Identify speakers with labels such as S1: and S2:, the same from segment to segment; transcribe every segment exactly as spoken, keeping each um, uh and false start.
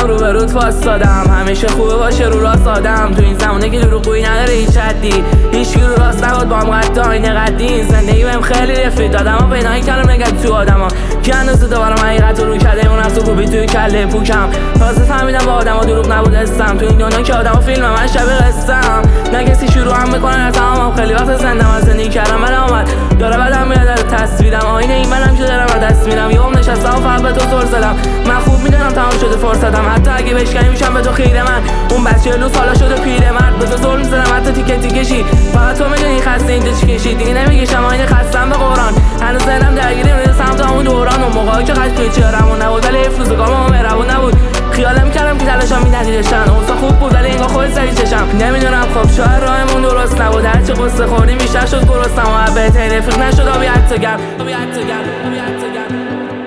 S1: اومدم رو به رود فاستادم، همیشه خوبه باشه رو راست آدم. تو این زمونه که دروغگویی نداره هیچ حدی، هیچکی رو راست نبود با هم قد آینه قدی. زندگی بهم خیلی رفیق دادم و پیدایی کردم نگرد تو آدما کی اندازه دوبارم حقیقت رو کرده اون از تو کوبی توی کله پوکم. تازه فهمیدم با آدما دروغ نبود استم، تو این دنیا که آدما فیلم من شبیه قصه‌ام. نه کسی شروع هم میکنه نه تمامم، خیلی وقت زنده من زندگی کردم من آمد داره بعدم میاد در تصویرم، آینه این منم که دارم دست میدم. یهو نشستم و فقط به تو زل زدم، من خوب میدونم تمام شده فرصتم، حتی اگه بشکنی میشم به تو خیره. من اون بچه لوس حالا شده پیرمرد، به تو ظلم میزنم حتی تیکه تیکه شی. فقط تو میدونی خسته اینجا چی کشید، دیگه نمیگشم آینه خستم به قرآن. هنوز ذهنم درگیری میره سمت همون دوران، اون موقعی که قد توی چهرمون نبود ولی حیف روزگارم مهربون نبود. خیالم میکردم که تلاشم بی‌نتیجه‌شن، اوضاع خوب بود ولی انگار خودت زدی چشم. نمیدونم خب شاید راهمون درست نبود، هرچی قصه خوردیم بیشتر شد گرسنم و بهترین رفیق نشد آبی حتی گرم آبی حتی گرم آبی حتی گرم.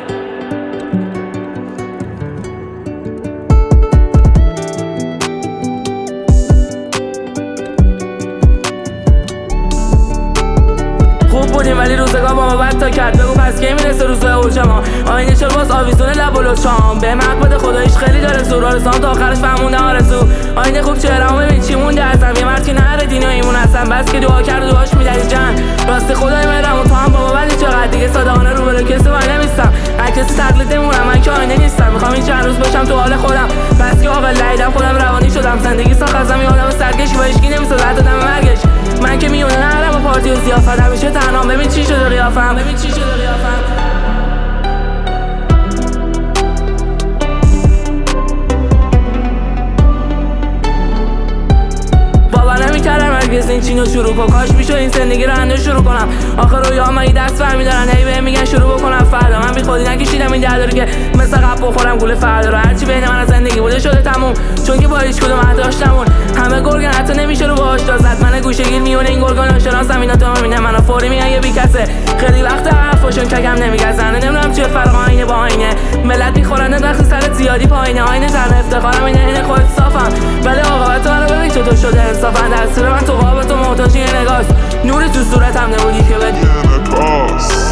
S1: خوب بودیم ولی روزگار با ما بد تا کرد، بگو پس کی میرسه روزای اوجما. آینه چرا باز آویزون لب و لطشام، به حق بده خداییش خیلی داره زور، آرزوام تا آخرش فهمونده آرزو. آینه خوب چهره‌مو ببین چی مونده ازم، یه مرد که نره دین و ایمون هستم، بس که دعا کرد و دعاش میدادی جان. راستی خدای مهربون تو هم بابا ولی چقدر دیگه صادقانه رو برو کسی من نمیستم، هر کسی تقلید نمونم، من که آینه نیستم. میخوام این چند روز باشم تو حال خودم، بس که عاقل لیدم خودم روانی شدم. زندگی ساخت ازم یه آدم سرکش با هیچکی نمیسازه حتی دم مرگش. من که میونه نرم و پارتی و زیافت، همیشه تنهام ببین چی شده قیافم ببین چی شده قیافم. نمیکردم هرگز این چینو شروع کنم، کاش میشد این زندگی رو هنوز شروع کنم. آخر رویاهام اگه دست برمیدارن هی بهم میگن شروع بکنم فردا، من بی خودی نکشیدم این درد رو که مثل قبل بخورم گول فردا رو. هرچی بین من از زندگی بوده شده تموم، چون که با هیچ کدوم داشتمون همه گرگن حتی نمیشه رو باهاش دازد. من گوشه‌گیر میونه این گرگان ناشناسم، اینا تو همینه منو فوری میگن یه بیکسه. خیلی وقت حرفاشون کگم نمیگزنه، نمیدونم چیه فرق آینه با آینه. ملت میخورن وقتی سرت زیادی پایینه، آینه تن افتخارم اینه این خودت صافم ولی عاقبت منو ببین چطور شده انصافا. دستور من تو قاب تو محتاج یه نگاست، نوری تو صورتم نبودی که بدی